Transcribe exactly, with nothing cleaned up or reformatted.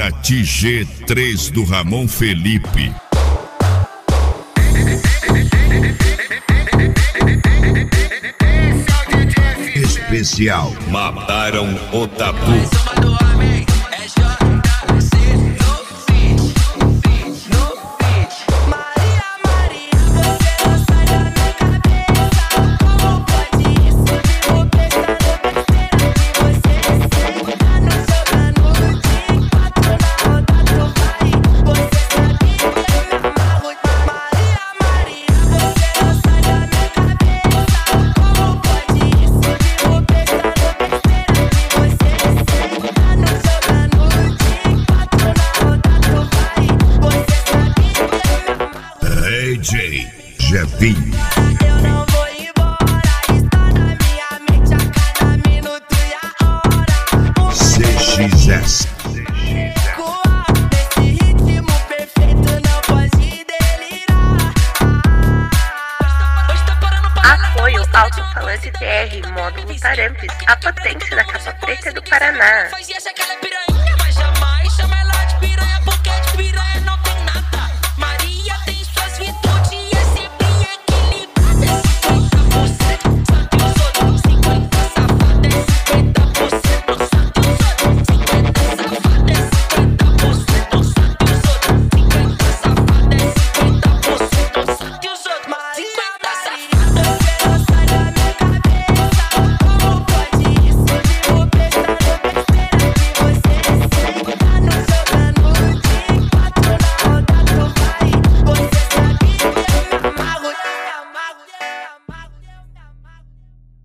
Paraty G três do Ramon Felipe. Especial Mataram o Tabu. D J Jefinho. Eu não vou embora, está na minha mente a cada minuto e a hora. C X S. Nesse ritmo perfeito não pode delirar. Apoio Alto-Falante T R, módulo Tarampes, a potência da capa preta do Paraná.